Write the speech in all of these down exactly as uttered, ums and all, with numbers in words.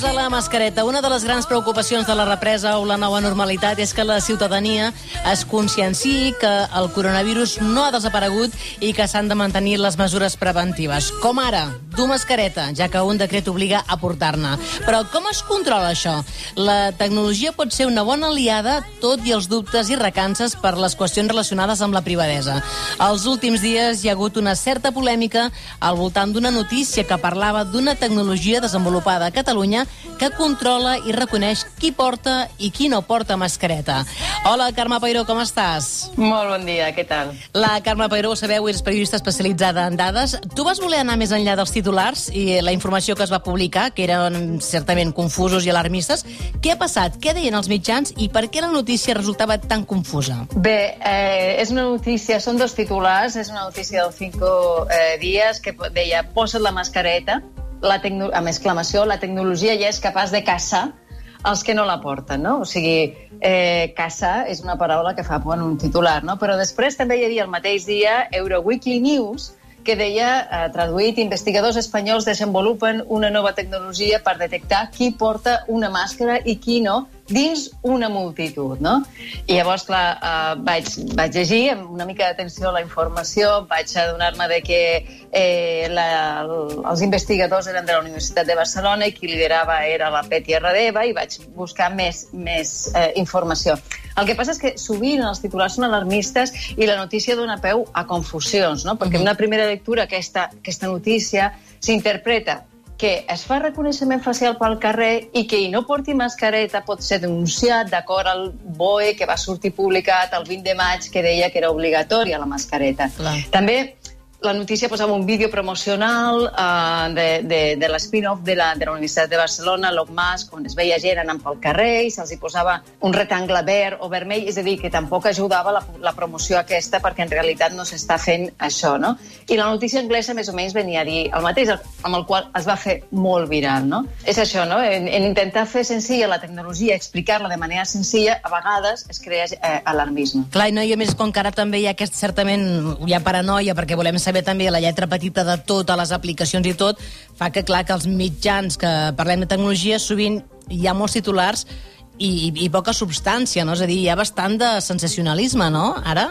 de la mascareta. Una de les grans preocupacions de la represa o la nova normalitat és que la ciutadania es conscienciï que el coronavirus no ha desaparegut i que s'han de mantenir les mesures preventives. Com ara, dur mascareta, ja que un decret obliga a portar-ne. Però com es controla això? La tecnologia pot ser una bona aliada, tot i els dubtes i recances per les qüestions relacionades amb la privadesa. Els últims dies hi ha hagut una certa polèmica al voltant d'una notícia que parlava d'una tecnologia desenvolupada a Catalunya que controla i reconeix qui porta i qui no porta mascareta. Hola, Carme Peiró, com estàs? Molt bon dia, què tal? La Carme Peiró, ho sabeu, és periodista especialitzada en dades. Tu vas voler anar més enllà dels titulars i la informació que es va publicar, que eren certament confusos i alarmistes. Què ha passat? Què deien els mitjans i per què la notícia resultava tan confusa? Bé, eh, és una notícia, són dos titulars, és una notícia del Cinco eh, Dies que deia posa't la mascareta, la tecno... amb exclamació, la tecnologia ja és capaç de caçar els que no la porten, no? O sigui, eh, caçar és una paraula que fa por en un titular, no? Però després també hi havia el mateix dia Euroweekly News, que deia, eh, traduït, investigadors espanyols desenvolupen una nova tecnologia per detectar qui porta una màscara i qui no dins una multitud, no? I llavors, clar, eh, vaig, vaig llegir amb una mica d'atenció la informació, vaig adonar-me de que eh, la, els investigadors eren de la Universitat de Barcelona i qui liderava era la Peti Arradeva i vaig buscar més, més eh, informació. El que passa és que sovint els titulars són alarmistes i la notícia dona peu a confusions, no? Perquè en una primera lectura aquesta, aquesta notícia s'interpreta que es fa reconeixement facial pel carrer i que qui no porti mascareta pot ser denunciat d'acord al B O E que va sortir publicat el vint de maig que deia que era obligatòria la mascareta. Clar. També la notícia posava un vídeo promocional uh, de, de, de l'spin-off de la, de la Universitat de Barcelona, l'O C M A S, on es veia gent anant pel carrer i se'ls hi posava un rectangle verd o vermell, és a dir, que tampoc ajudava la, la promoció aquesta perquè en realitat no s'està fent això, no? I la notícia anglesa més o menys venia a dir el mateix, amb el qual es va fer molt viral, no? És això, no? En, en intentar fer senzilla la tecnologia, explicar-la de manera senzilla, a vegades es crea eh, alarmisme. Clar, no, i a més, com que ara també hi ha aquest, certament, hi ha paranoia, perquè volem saber també la lletra petita de totes les aplicacions i tot, fa que, clar, que els mitjans que parlem de tecnologia sovint hi ha molts titulars i, i, i poca substància, no? És a dir, hi ha bastant de sensacionalisme, no, ara?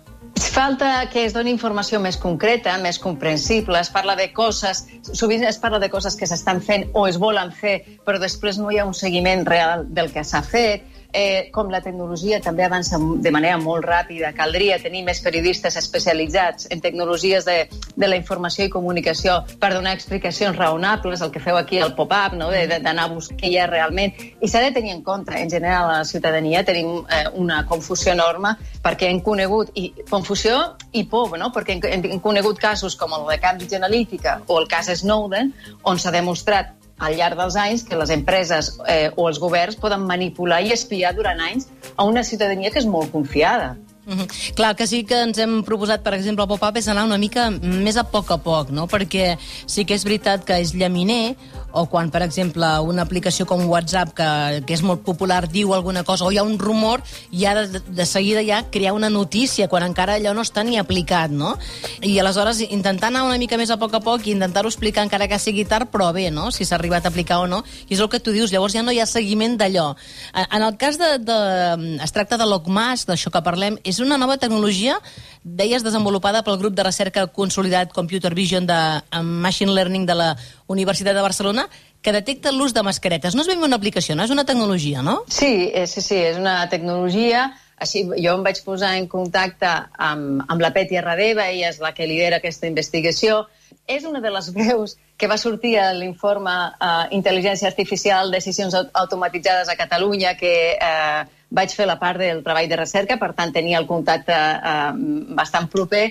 Falta que es doni informació més concreta, més comprensible, es parla de coses, sovint es parla de coses que s'estan fent o es volen fer, però després no hi ha un seguiment real del que s'ha fet. Eh, com la tecnologia també avança de manera molt ràpida, caldria tenir més periodistes especialitzats en tecnologies de, de la informació i comunicació per donar explicacions raonables, el que feu aquí al pop-up, no? D'anar a buscar què hi ha realment. I s'ha de tenir en compte, en general, a la ciutadania tenim eh, una confusió enorme perquè hem conegut, i confusió i por, no? Perquè hem, hem conegut casos com el de Cambridge Analytica o el cas Snowden, on s'ha demostrat al llarg dels anys que les empreses eh, o els governs poden manipular i espiar durant anys a una ciutadania que és molt confiada. Mm-hmm. Clar, que sí que ens hem proposat, per exemple, el pop-up és anar una mica més a poc a poc, no? Perquè sí que és veritat que és llaminer, o quan, per exemple, una aplicació com WhatsApp, que, que és molt popular, diu alguna cosa, o hi ha un rumor, i ha de, de seguida ja crear una notícia, quan encara allò no està ni aplicat, no? I aleshores intentar anar una mica més a poc a poc i intentar-ho explicar encara que sigui tard, però bé, no? Si s'ha arribat a aplicar o no. I és el que tu dius, llavors ja no hi ha seguiment d'allò. En el cas de... de es tracta de l'O C M A S, d'això que parlem, és una nova tecnologia, deies, desenvolupada pel grup de recerca consolidat Computer Vision de Machine Learning de la Universitat de Barcelona, que detecta l'ús de mascaretes. No és ben una aplicació, no? És una tecnologia, no? Sí, sí, sí, és una tecnologia. Així, jo em vaig posar en contacte amb, amb la Peti Arradeva, ella és la que lidera aquesta investigació. És una de les veus que va sortir a l'informe uh, Intel·ligència Artificial, Decisions Automatitzades a Catalunya, que uh, vaig fer la part del treball de recerca, per tant tenia el contacte uh, bastant proper,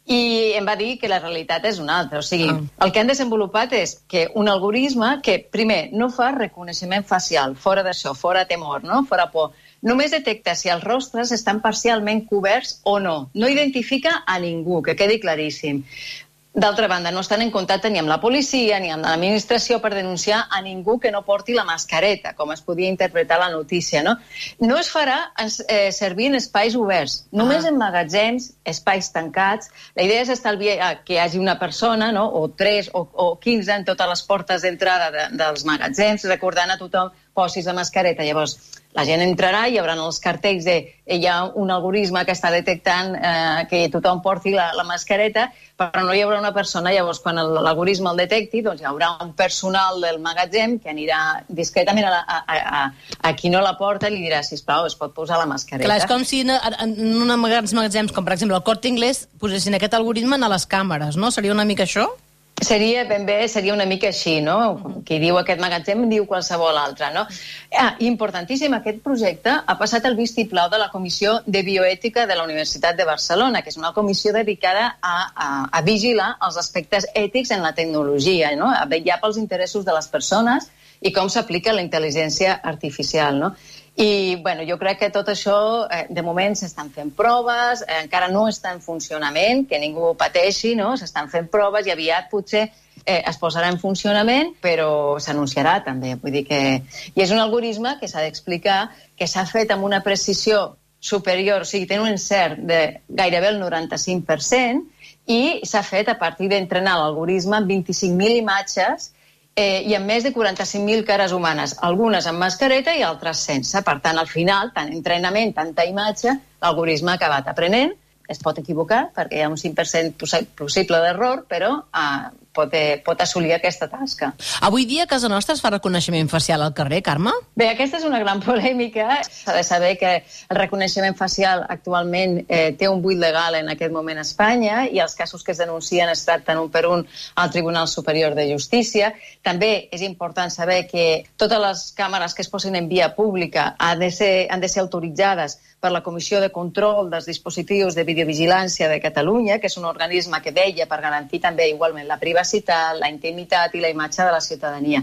i em va dir que la realitat és una altra. O sigui, ah. el que han desenvolupat és que un algoritme que, primer, no fa reconeixement facial, fora d'això, fora temor, no? Fora por. Només detecta si els rostres estan parcialment coberts o no. No identifica a ningú, que quedi claríssim. D'altra banda, no estan en contacte ni amb la policia ni amb l'administració per denunciar a ningú que no porti la mascareta, com es podia interpretar la notícia, no? No es farà eh, servir en espais oberts, només ah. en magatzems, espais tancats. La idea és estalviar que hi hagi una persona, no? o tres o, o quinze en totes les portes d'entrada de, dels magatzems, recordant a tothom posis la mascareta. Llavors, la gent entrarà i hi haurà els cartells de hi ha un algoritme que està detectant eh, que tothom porti la, la mascareta, però no hi haurà una persona. Llavors, quan l'algoritme el detecti, doncs hi haurà un personal del magatzem que anirà discretament a, la, a, a, a qui no la porta i li dirà, sisplau, es pot posar la mascareta. Clar, és com si en, en uns magatzems, com per exemple el Corte Inglés, posessin aquest algoritme a les càmeres, no? Seria una mica això? Seria ben bé, seria una mica així, no? Qui diu aquest magatzem diu qualsevol altre, no? Ah, importantíssim, aquest projecte ha passat el vistiplau de la Comissió de Bioètica de la Universitat de Barcelona, que és una comissió dedicada a, a, a vigilar els aspectes ètics en la tecnologia, no? A vetllar pels interessos de les persones i com s'aplica la intel·ligència artificial, no? I, bueno, jo crec que tot això, eh, de moment, s'estan fent proves, eh, encara no està en funcionament, que ningú pateixi, no? S'estan fent proves i aviat potser eh, es posarà en funcionament, però s'anunciarà també. Vull dir que... I és un algoritme que s'ha d'explicar que s'ha fet amb una precisió superior, o sigui, té un encert de gairebé el noranta-cinc per cent i s'ha fet a partir d'entrenar l'algoritme amb vint-i-cinc mil imatges Eh, i amb més de quaranta-cinc mil cares humanes, algunes amb mascareta i altres sense. Per tant, al final, tant entrenament, tanta imatge, l'algoritme ha acabat aprenent, es pot equivocar perquè hi ha un cinc per cent possible d'error, però eh, pot, eh, pot assolir aquesta tasca. Avui dia a casa nostra es fa reconeixement facial al carrer, Carme? Bé, aquesta és una gran polèmica. S'ha de saber que el reconeixement facial actualment eh, té un buit legal en aquest moment a Espanya i els casos que es denuncien es tracten un per un al Tribunal Superior de Justícia. També és important saber que totes les càmeres que es posin en via pública han de ser, han de ser autoritzades per la Comissió de Control dels Dispositius de Videovigilància de Catalunya, que és un organisme que vetlla per garantir també igualment la privacitat, la intimitat i la imatge de la ciutadania.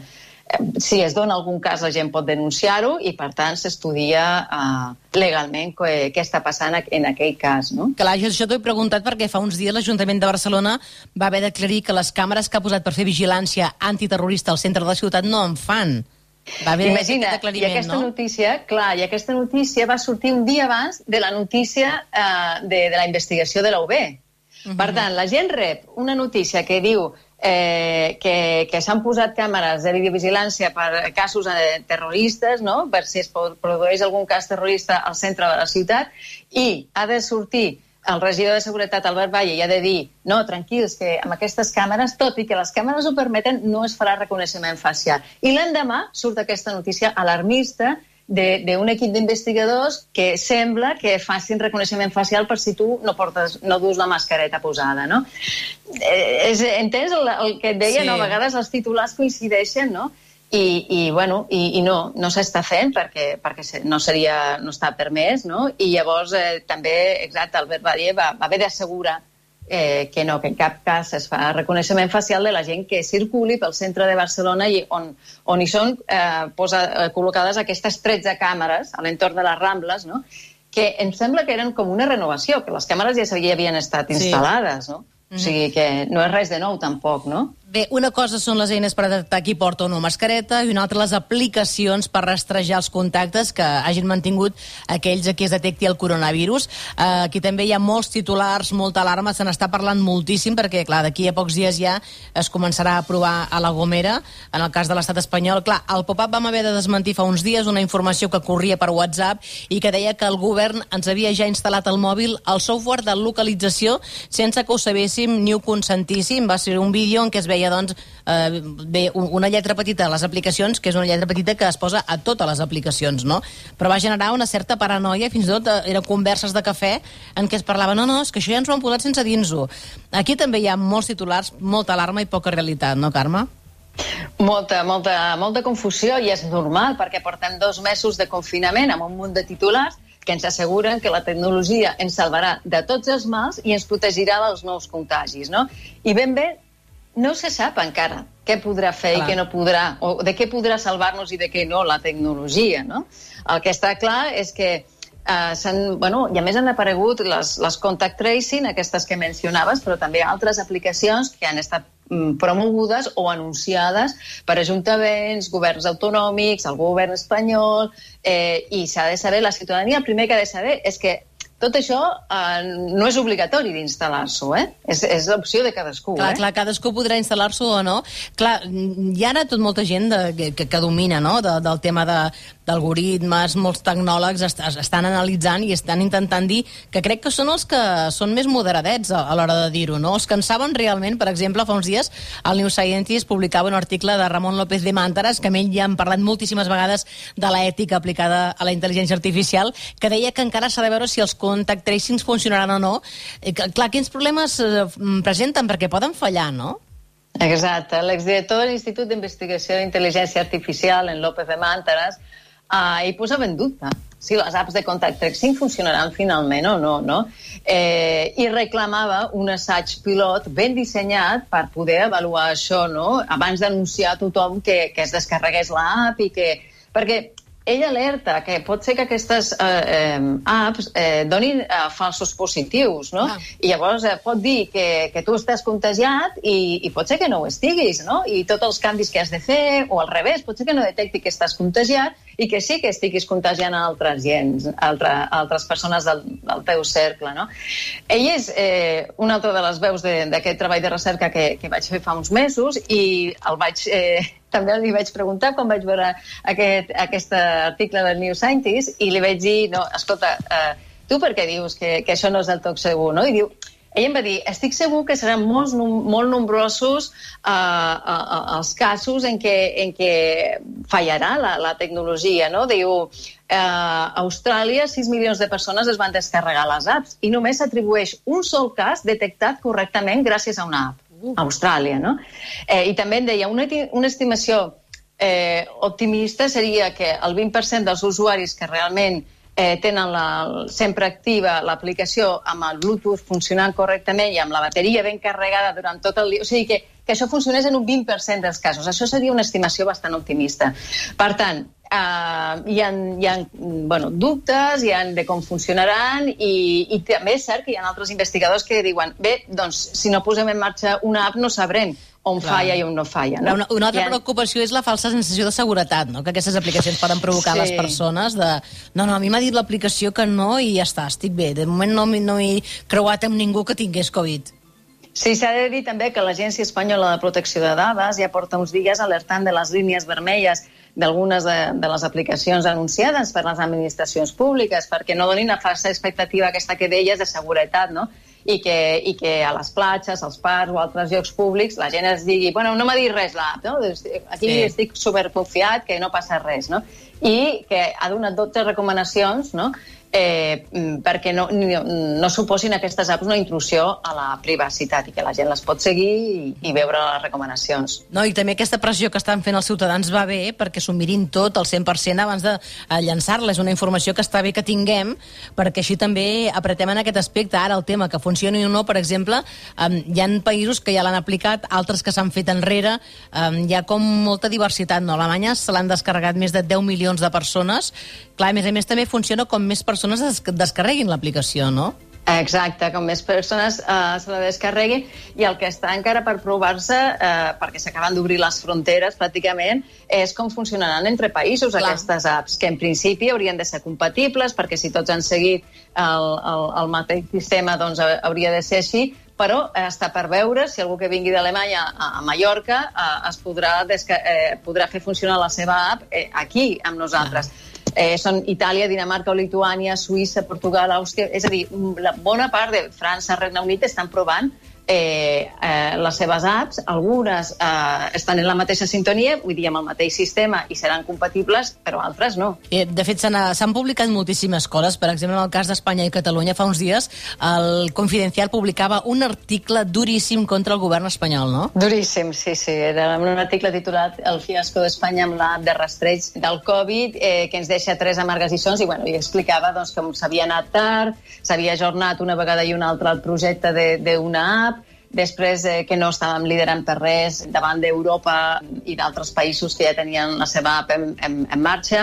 Si es dona algun cas, la gent pot denunciar-ho i, per tant, s'estudia uh, legalment què, què està passant en aquell cas, no? Clar, jo això t'ho he preguntat perquè fa uns dies l'Ajuntament de Barcelona va haver d'aclarir que les càmeres que ha posat per fer vigilància antiterrorista al centre de la ciutat no en fan. Va haver Imagina, i aquesta no? notícia, clar, i aquesta notícia va sortir un dia abans de la notícia uh, de, de la investigació de la U B. Uh-huh. Per tant, la gent rep una notícia que diu eh, que, que s'han posat càmeres de videovigilància per casos eh, terroristes, no? Per si es produeix algun cas terrorista al centre de la ciutat, i ha de sortir el regidor de Seguretat, Albert Valle, ja ha de dir no, tranquils, que amb aquestes càmeres, tot i que les càmeres ho permeten, no es farà reconeixement facial. I l'endemà surt aquesta notícia alarmista d'un equip d'investigadors que sembla que facin reconeixement facial per si tu no, portes, no dus la mascareta posada, no? Eh, és, entens el, el que et deia? Sí. No? A vegades els titulars coincideixen, no? I, i, bueno, i, i no, no s'està fent perquè, perquè no, seria, no està permès, no? I llavors eh, també, exacte, Albert Valle va, va haver d'assegurar eh, que no, que en cap cas es fa reconeixement facial de la gent que circuli pel centre de Barcelona i on, on hi són eh, posa, eh, col·locades aquestes tretze càmeres a l'entorn de les Rambles, no? Que em sembla que eren com una renovació, que les càmeres ja havien estat instal·lades, no? O sigui que no és res de nou tampoc, no? Bé, una cosa són les eines per detectar qui porta o no mascareta i una altra les aplicacions per rastrejar els contactes que hagin mantingut aquells a qui es detecti el coronavirus. Eh, aquí també hi ha molts titulars, molta alarma, se n'està parlant moltíssim perquè, clar, d'aquí a pocs dies ja es començarà a aprovar a la Gomera, en el cas de l'estat espanyol. Clar, al Pop-up vam haver de desmentir fa uns dies una informació que corria per WhatsApp i que deia que el govern ens havia ja instal·lat al mòbil el software de localització sense que ho sabéssim ni ho consentíssim. Va ser un vídeo en què es veia doncs, eh, bé, una lletra petita a les aplicacions, que és una lletra petita que es posa a totes les aplicacions, no? Però va generar una certa paranoia, fins i tot eh, eren converses de cafè en què es parlava, no, no, és que això ja ens ho han posat sense dins-ho. Aquí també hi ha molts titulars, molta alarma i poca realitat, no, Carme? Molta, molta, molta confusió, i és normal, perquè portem dos mesos de confinament amb un munt de titulars que ens asseguren que la tecnologia ens salvarà de tots els mals i ens protegirà dels nous contagis, no? I ben bé, no se sap encara què podrà fer clar. I què no podrà, o de què podrà salvar-nos i de què no la tecnologia, no? El que està clar és que Uh, bueno, i a més han aparegut les, les contact tracing, aquestes que mencionaves, però també altres aplicacions que han estat um, promogudes o anunciades per ajuntaments, governs autonòmics, el govern espanyol, eh, i s'ha de saber, la ciutadania el primer que ha de saber és que tot això eh, no és obligatori d'instal·lar-s'ho, eh? És, és l'opció de cadascú. Clar, eh? clar, cadascú podrà instal·lar-s'ho o no. Clar, hi ha ara tot molta gent de, que, que domina, no?, de, del tema de, d'algoritmes, molts tecnòlegs est, estan analitzant i estan intentant dir que crec que són els que són més moderadets a, a l'hora de dir-ho, no? Els que en saben realment. Per exemple, fa uns dies el New Scientist publicava un article de Ramon López de Mántaras, que amb ell ja hem parlat moltíssimes vegades de l'ètica aplicada a la intel·ligència artificial, que deia que encara s'ha de veure si els contact tracings funcionaran o no. Eh, clar, quins problemes eh, presenten? Perquè poden fallar, no? Exacte. L'exdirector de l'Institut d'Investigació d'Intel·ligència Artificial, en López de Mántaras, eh, hi posava en dubte si les apps de contact tracing funcionaran finalment o no, no? Eh, I reclamava un assaig pilot ben dissenyat per poder avaluar això, no?, abans d'anunciar a tothom que, que es descarregués l'app i que... Perquè ell alerta que pot ser que aquestes eh, eh, apps eh, donin eh, falsos positius, no? Ah. I llavors eh, pot dir que, que tu estàs contagiat i, i pot ser que no ho estiguis, no? I tots els canvis que has de fer, o al revés, pot ser que no detecti que estàs contagiat i que sí que estiguis contagiant a altres gens, altre, altres persones del, del teu cercle, no? Ell és eh, una altra de les veus d'aquest treball de recerca que, que vaig fer fa uns mesos i el vaig... Eh, també li vaig preguntar quan vaig veure aquest, aquest article del New Scientist i li vaig dir, no, escolta, eh, tu per què dius que, que això no és del tot segur, no? I diu, ell em va dir, estic segur que seran molts, molt nombrosos eh, eh, els casos en què, en què fallarà la, la tecnologia, no? Diu, eh, a Austràlia sis milions de persones es van descarregar les apps i només s'atribueix un sol cas detectat correctament gràcies a una app. Austràlia, no? Eh, I també em deia, una, una estimació eh, optimista seria que el vint per cent dels usuaris que realment eh, tenen la, sempre activa l'aplicació amb el Bluetooth funcionant correctament i amb la bateria ben carregada durant tot el dia, o sigui que, que això funcionés en un vint per cent dels casos. Això seria una estimació bastant optimista. Per tant, Uh, hi ha, hi ha bueno, dubtes, hi ha de com funcionaran i, i també és cert que hi ha altres investigadors que diuen, bé, doncs si no posem en marxa una app no sabrem on Clar. falla i on no falla. No? Una, una altra ha... preocupació és la falsa sensació de seguretat, no? Que aquestes aplicacions poden provocar sí. a les persones de, no, no, a mi m'ha dit l'aplicació que no i ja està, estic bé, de moment no, no he creuat amb ningú que tingués Covid. Sí, s'ha de dir també que l'Agència Espanyola de Protecció de Dades ja porta uns dies alertant de les línies vermelles d'algunes de, de les aplicacions anunciades per les administracions públiques perquè no donin la falsa expectativa aquesta que deies de seguretat, no? I que, i que a les platges, als parcs o altres llocs públics la gent es digui, bueno, no m'ha dit res l'app, no? Aquí sí. estic superconfiat que no passa res, no? I que ha donat dotze recomanacions, no?, Eh, perquè no, no, no suposin aquestes apps una intrusió a la privacitat i que la gent les pot seguir i, i veure les recomanacions. No, i també aquesta pressió que estan fent els ciutadans va bé perquè s'ho mirin tot al cent per cent abans de llançar-la. És una informació que està bé que tinguem perquè així també apretem en aquest aspecte. Ara el tema que funcioni o no, per exemple, um, hi ha països que ja l'han aplicat, altres que s'han fet enrere, um, hi ha com molta diversitat, no? A Alemanya se l'han descarregat més de deu milions de persones. Clar, a més a més també funciona com més persones es descarreguin l'aplicació, no? Exacte, com més persones eh, se la descarreguin i el que està encara per provar-se, eh, perquè s'acaben d'obrir les fronteres pràcticament, és com funcionaran entre països Clar. aquestes apps, que en principi haurien de ser compatibles, perquè si tots han seguit el, el, el mateix sistema doncs hauria de ser així, però està per veure si algú que vingui d'Alemanya a, a Mallorca eh, es podrà, eh, podrà fer funcionar la seva app eh, aquí amb nosaltres. Ah. Eh, són Itàlia, Dinamarca o Lituània, Suïssa, Portugal, Àustria... És a dir, la bona part de França, Regne Unit estan provant eh, eh, les seves apps. Algunes eh, estan en la mateixa sintonia, vull dir, amb el mateix sistema i seran compatibles, però altres no. Eh, de fet, s'han publicat moltíssimes coses. Per exemple, en el cas d'Espanya i Catalunya, fa uns dies, el Confidencial publicava un article duríssim contra el govern espanyol, no? Duríssim, sí, sí. Era un article titulat El fiasco d'Espanya amb l'app de rastreig del Covid, eh, que ens deixa tres amargues lliçons, i, bueno, i explicava doncs, com s'havia anat tard, s'havia ajornat una vegada i una altra el projecte d'una app, després eh, que no estàvem liderant per res davant d'Europa i d'altres països que ja tenien la seva app en, en, en marxa.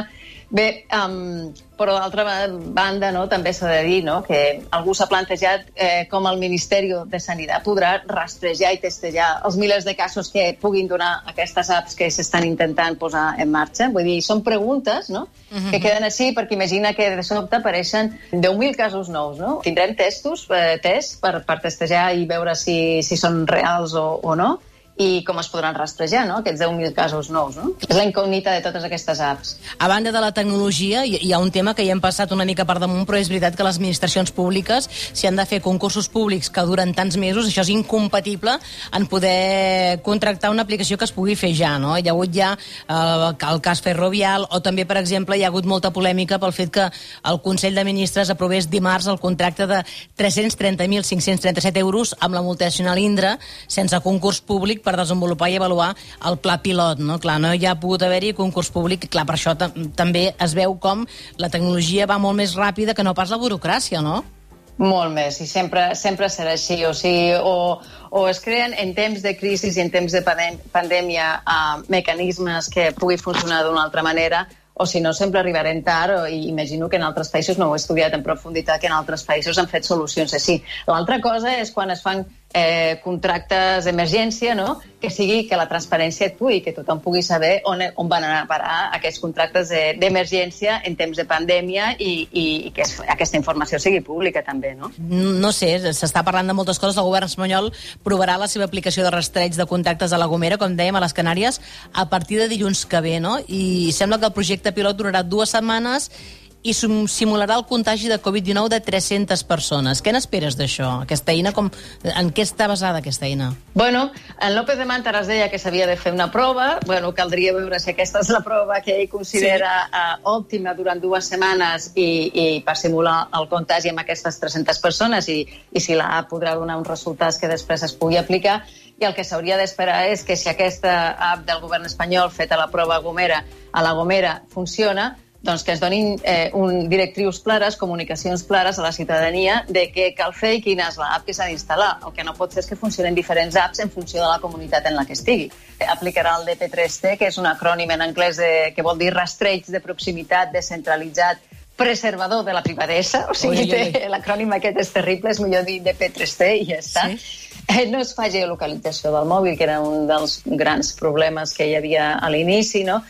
Bé, um, però d'altra banda, no, també s'ha de dir, no, que algú s'ha plantejat eh, com el Ministeri de Sanitat podrà rastrejar i testejar els milers de casos que puguin donar aquestes apps que s'estan intentant posar en marxa. Vull dir, són preguntes, no?, uh-huh. que queden així, perquè imagina que de sobte apareixen deu mil casos nous, no? Tindrem testos, eh, tests per, per testejar i veure si, si són reals o, o no, i com es podran rastrejar, no?, aquests deu mil casos nous, no? És la incògnita de totes aquestes apps. A banda de la tecnologia, hi ha un tema que ja hem passat una mica per damunt, però és veritat que les administracions públiques, si han de fer concursos públics que duren tants mesos, això és incompatible en poder contractar una aplicació que es pugui fer ja, no? Hi ha hagut ja eh, el cas Ferrovial, o també, per exemple, hi ha hagut molta polèmica pel fet que el Consell de Ministres aprovés dimarts el contracte de tres-cents trenta mil cinc-cents trenta-set euros amb la multinacional Indra, sense concurs públic, per desenvolupar i avaluar el pla pilot, no? Clar, no hi ha pogut haver-hi concurs públic, clar, per això també es veu com la tecnologia va molt més ràpida que no pas la burocràcia, no? Molt més, i sempre, sempre serà així, o sigui, o, o es creen en temps de crisi i en temps de pandèmia uh, mecanismes que pugui funcionar d'una altra manera, o si no, sempre arribarem tard, i imagino que en altres països, no ho he estudiat en profunditat, que en altres països han fet solucions així. L'altra cosa és quan es fan eh, contractes d'emergència, no?, que sigui que la transparència actuï, que tothom pugui saber on, on van anar a parar aquests contractes d'emergència en temps de pandèmia i, i, i que es, aquesta informació sigui pública també, no? No sé, s'està parlant de moltes coses. El govern espanyol provarà la seva aplicació de rastreig de contactes a La Gomera, com dèiem, a les Canàries, a partir de dilluns que ve, no? I sembla que el projecte pilot durarà dues setmanes i simularà el contagi de covid dinou de tres-centes persones. Què n'esperes d'això? Aquesta eina, com, en què està basada aquesta eina? Bueno, en López de Mántaras deia que s'havia de fer una prova. Bueno, caldria veure si aquesta és la prova que ell considera sí. uh, òptima durant dues setmanes i, i per simular el contagi amb aquestes tres-centes persones i, i si l'app podrà donar uns resultats que després es pugui aplicar. I el que s'hauria d'esperar és que si aquesta app del govern espanyol feta a la prova a Gomera, a la Gomera funciona, doncs que es donin eh, un directrius clares, comunicacions clares a la ciutadania de què cal fer i quina és l'app que s'ha d'instal·lar. El que no pot ser és que funcionen diferents apps en funció de la comunitat en la que estigui. Aplicarà el D P tres T, que és un acrònim en anglès de, que vol dir rastreig de proximitat, descentralitzat, preservador de la privadesa. O sigui, l'acrònim aquest és terrible, és millor dir D P tres T i ja està. Sí. No es fa geolocalització del mòbil, que era un dels grans problemes que hi havia a l'inici, no?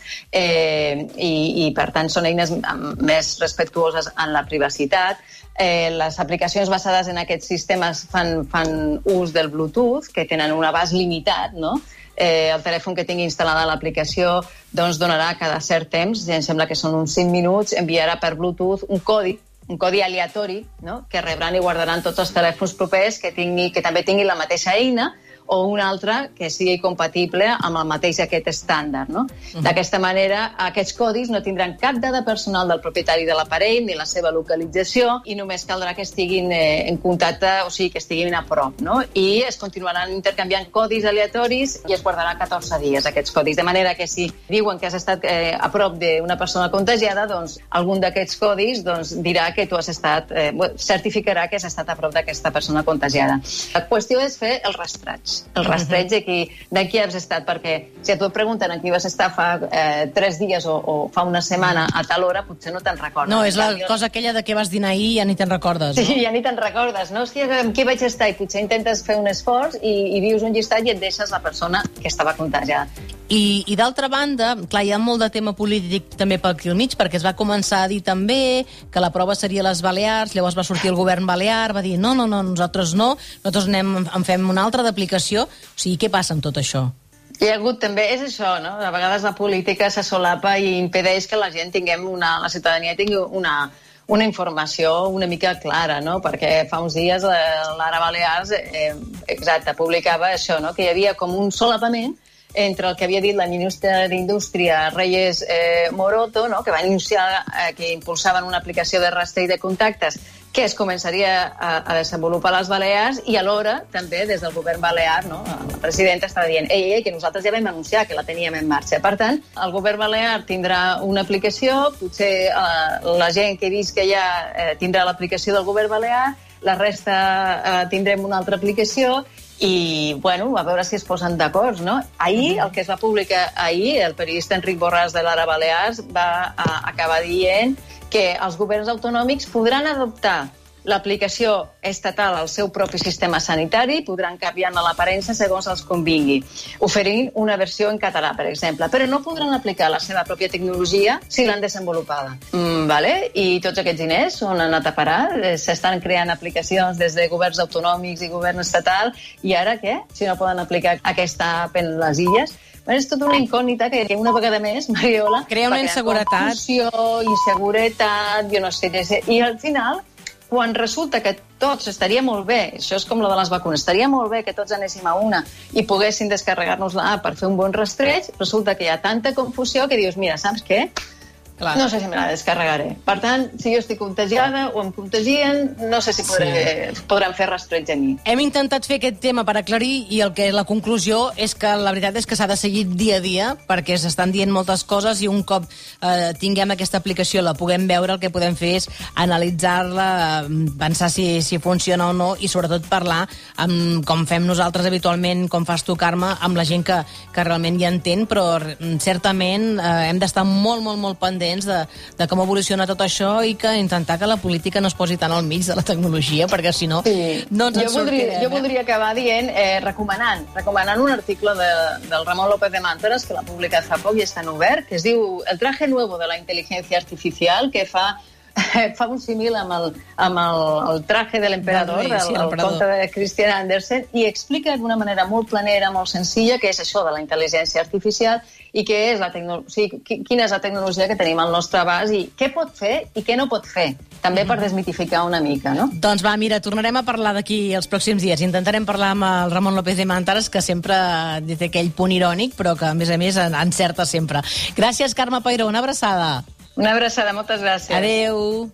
Eh, i, i, per tant, són eines més respectuoses en la privacitat. Eh, les aplicacions basades en aquests sistemes fan, fan ús del Bluetooth, que tenen un abast limitat, no? Eh, el telèfon que tingui instal·lada l'aplicació doncs donarà cada cert temps, em sembla que són uns cinc minuts, enviarà per Bluetooth un codi un codi aleatori, no?, que rebran i guardaran tots els telèfons propers que, tingui, que també tinguin la mateixa eina o un altre que sigui compatible amb el mateix aquest estàndard, no? Uh-huh. D'aquesta manera, aquests codis no tindran cap dada personal del propietari de l'aparell ni la seva localització i només caldrà que estiguin eh, en contacte, o sigui, que estiguin a prop, no? I es continuaran intercanviant codis aleatoris i es guardarà catorze dies aquests codis, de manera que si diuen que has estat eh, a prop d'una persona contagiada, doncs algun d'aquests codis doncs, dirà que tu has estat, eh, certificarà que has estat a prop d'aquesta persona contagiada. La qüestió és fer el rastreig. El rastreig de qui, de qui has estat, perquè si a tu et pregunten en qui vas estar fa eh, tres dies o, o fa una setmana a tal hora, potser no te'n recordes. No, és la cosa aquella de què vas dinar ahir i ja ni te'n recordes, no? Sí, ja ni te'n recordes, no? Hòstia, amb qui vaig estar? I potser intentes fer un esforç i, i vius un llistat i et deixes la persona que estava contagiada. I, i d'altra banda, clar, hi ha molt de tema polític també pel aquí al mig, perquè es va començar a dir també que la prova seria a les Balears, llavors va sortir el govern balear, va dir no, no, no, nosaltres no, nosaltres anem, en fem una altra d'aplicació. O sigui, què passa amb tot això? Hi ha hagut també, és això, no? A vegades la política se solapa i impedeix que la gent tinguem una, la ciutadania tingui una, una informació una mica clara, no? Perquè fa uns dies l'Ara Balears, eh, exacte, publicava això, no? Que hi havia com un solapament entre el que havia dit la ministra d'Indústria, Reyes eh, Moroto, no? Que va anunciar eh, que impulsaven una aplicació de rastreig de contactes que es començaria a, a desenvolupar a les Balears i alhora també des del govern balear, no? La presidenta estava dient ei, ei, que nosaltres ja vam anunciar que la teníem en marxa. Per tant, el govern balear tindrà una aplicació, potser eh, la gent que he vist que ja eh, tindrà l'aplicació del govern balear, la resta eh, tindrem una altra aplicació i, bueno, a veure si es posen d'acord, no? Ahir, el que es va publicar ahir, el periodista Enric Borràs de l'Ara Balears va a, acabar dient que els governs autonòmics podran adoptar l'aplicació estatal al seu propi sistema sanitari, podran canviar-ne l'aparença segons els convingui, oferint una versió en català, per exemple, però no podran aplicar la seva pròpia tecnologia si l'han desenvolupada. Mm, vale? I tots aquests diners on han anat a parar? S'estan creant aplicacions des de governs autonòmics i govern estatal, i ara què? Si no poden aplicar aquesta app en les illes? Bueno, és tota una incògnita que una vegada més, Mariola... Crea una inseguretat. Confusió, inseguretat, jo no sé què sé. I al final, quan resulta que tots estaria molt bé, això és com la de les vacunes, estaria molt bé que tots anéssim a una i poguéssim descarregar-nos l'app per fer un bon rastreig, resulta que hi ha tanta confusió que dius, mira, saps què? Clar. No sé si me la descarregaré. Per tant, si jo estic contagiada o em contagien, no sé si podré, sí. podran fer rastreig a mi. Hem intentat fer aquest tema per aclarir i el que la conclusió és que la veritat és que s'ha de seguir dia a dia perquè s'estan dient moltes coses i un cop eh, tinguem aquesta aplicació, la puguem veure, el que podem fer és analitzar-la, pensar si, si funciona o no i sobretot parlar, amb, com fem nosaltres habitualment, com fas tu, Carme, amb la gent que, que realment hi entén, però certament eh, hem d'estar molt, molt, molt pendents De, de com evoluciona tot això i que intentar que la política no es posi tant al mig de la tecnologia, perquè si no, sí. no ens en jo voldria, sortirem. Jo voldria acabar dient, eh, recomanant, recomanant un article de, del Ramon López de Mántaras, que l'ha publicat fa poc i està en obert, que es diu El traje nuevo de la inteligencia artificial, que fa fa un símil amb el, amb el, el traje de l'emperador, del sí, el conte de Christian Andersen, i explica d'una manera molt planera, molt senzilla, què és això de la intel·ligència artificial i què és la tecno... o sigui, quina és la tecnologia que tenim al nostre abast i què pot fer i què no pot fer, també per desmitificar una mica, no? Doncs va, mira, tornarem a parlar d'aquí els pròxims dies. Intentarem parlar amb el Ramon López de Mántaras, que sempre té aquell punt irònic, però que, a més a més, encerta sempre. Gràcies, Carme Peiró. Una abraçada. Una abraçada, moltes gràcies. Adéu.